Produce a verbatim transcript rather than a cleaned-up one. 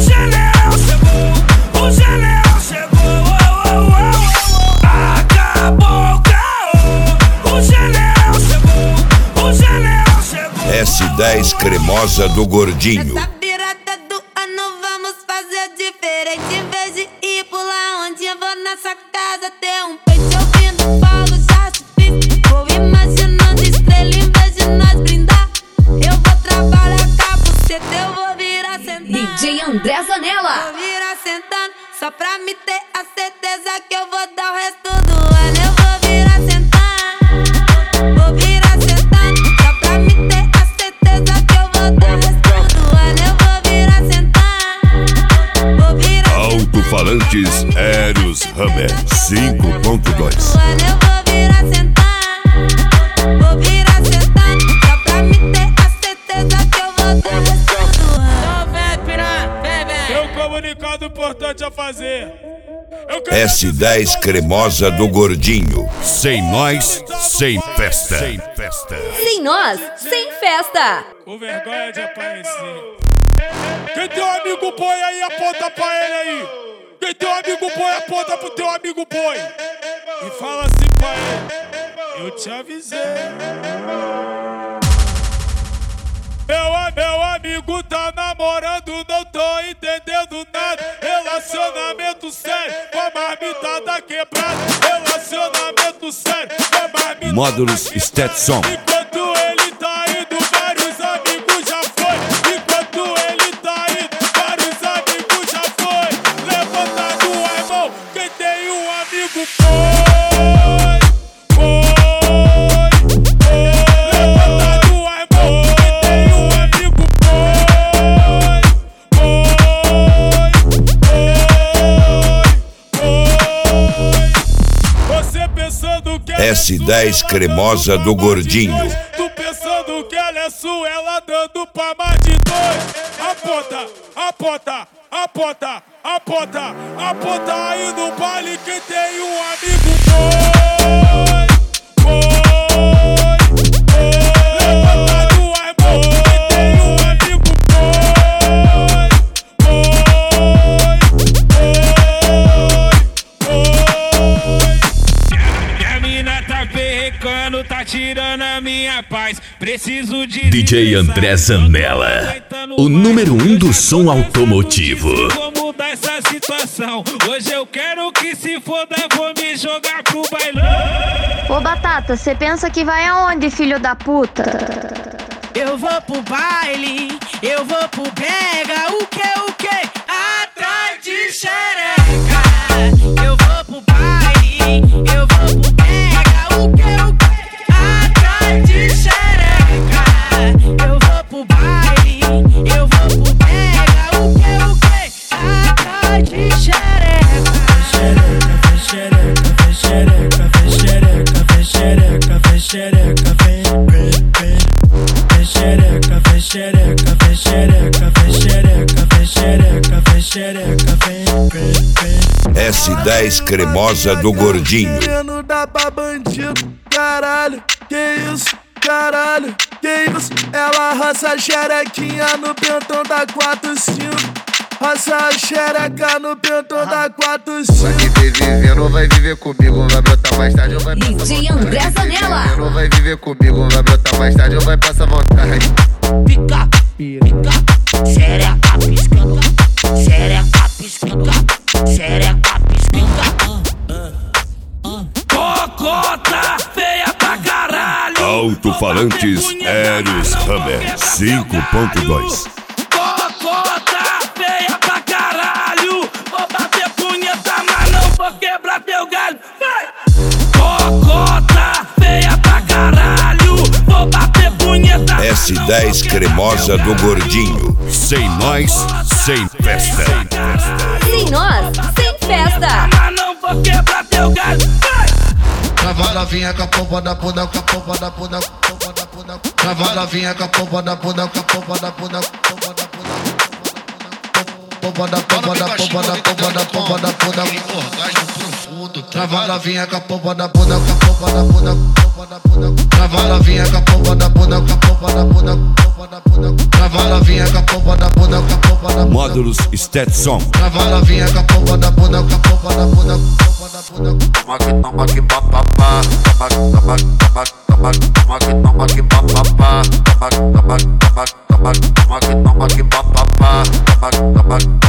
general chegou, o general chegou, oh, oh, oh. Acabou o caô, o general chegou, o general chegou. S dez cremosa do Gordinho. Nessa virada do ano vamos fazer diferente. Em vez de ir pular onde eu vou nessa casa ter um peito ouvindo Paulo já se fiz. Vou imaginando estrela em vez de nós brindar. Eu vou trabalhar com a buceta, eu vou virar sentando. D J André Zanella. Vou virar sentando, só pra me ter a certeza que eu vou dar o resto do ano. Eu vou virar sentando, vou virar sentando, só pra me ter a certeza que eu vou dar o resto do ano. Eu vou virar sentando, vou virar sentando. Alto-falantes Eros Hammer cinco ponto dois. Eu vou virar sentando, vou virar sentando, só pra me ter a certeza que eu vou dar o resto do ano. Tem um comunicado importante a fazer. S dez cremosa do Gordinho. Sem nós, sem festa. Sem festa. Sem nós, sem festa. Com vergonha de aparecer. Quem tem um amigo põe aí, aponta pra ele aí. Quem tem um amigo põe, aponta pro teu amigo põe. E fala assim pra ele: eu te avisei. Meu, meu amigo tá namorando, não tô entendendo nada. Relacionamento sério, com a marmitada quebrada. Relacionamento sério, com a marmitada Módulos Stetson. Enquanto ele tá indo, vários amigos já foi. Enquanto ele tá indo, vários amigos já foi. Levanta tua mão, quem tem um amigo foi. S dez cremosa do Gordinho. Tu pensando que ela é sua, ela dando pra mais de dois. Aponta, aponta, aponta, aponta, aponta aí no baile quem tem um amigo foi, foi, foi. Levanta tua mão, quem tem um amigo foi, foi, foi. Minha mina tá perrecando, tá tirando a minha paz. Preciso de D J André Zanella, o número um do som automotivo. Vou mudar essa situação. Hoje eu quero que se foda, vou me jogar pro bailão. Ô Batata, você pensa que vai aonde, filho da puta? Eu vou pro baile, eu vou pro brega. O que, o que? Atrás de xereca. Eu vou pro baile, eu vou pro brega. O que, o que? Atrás de xereca. Eu vou pro baile, eu vou pro brega. O que, o que? Atrás de xereca. Xereca, xereca, xereca, xereca, xereca, xereca, vem, vem, vem. Xereca, vem xereca, vem xereca, vem xereca, vem xereca, vem xereca, vem, vem, vem. S dez cremosa do Gordinho. Não dá pra bandido, caralho, que isso, caralho, que isso. Ela roça a xerequinha no pentão da quatro cinco. Roça a xereca no pentão da quatro cinco. Vai viver vivendo, vai viver comigo, vai brotar mais tarde, ou vai passar D J André Zanella. Não vai viver comigo, vai brotar mais tarde, ou vai passar vontade. Pica, pica, xereca piscando, xereca piscando, xereca piscando. Cocota feia pra caralho. Alto-falantes Eros Hammer cinco ponto dois. Cocota feia pra caralho. Vou bater punheta, mas não vou quebrar teu galho. Vai! Cocota feia pra caralho. Vou bater punheta. S dez cremosa do Gordinho. Sem nós, sem festa. Sem nós, sem festa. Mas não vou quebrar teu galho. Vai! Trava novinha com a pompa da bunda, com a pompa da bunda, com a pompa da bunda. Trava novinha com a pompa da bunda, com a pompa da bunda, com a pompa da bunda. Pompa da pompa da pompa da pompa da pompa da bunda. Trava novinha com a pompa da bunda, com a pompa da bunda, com a pompa da bunda. Trava novinha com a pompa da bunda, com a pompa da bunda, com a pompa da bunda. Trava novinha com a pompa da bunda, com a pompa da bunda. Módulos Stetson. Trava novinha com a pomba da bunda, com a pomba da bunda, com a pomba da bunda. Toma que toma que papapá, toma toma toma toma toma que toma que papapá, toma toma toma toma toma que toma que papapá, toma toma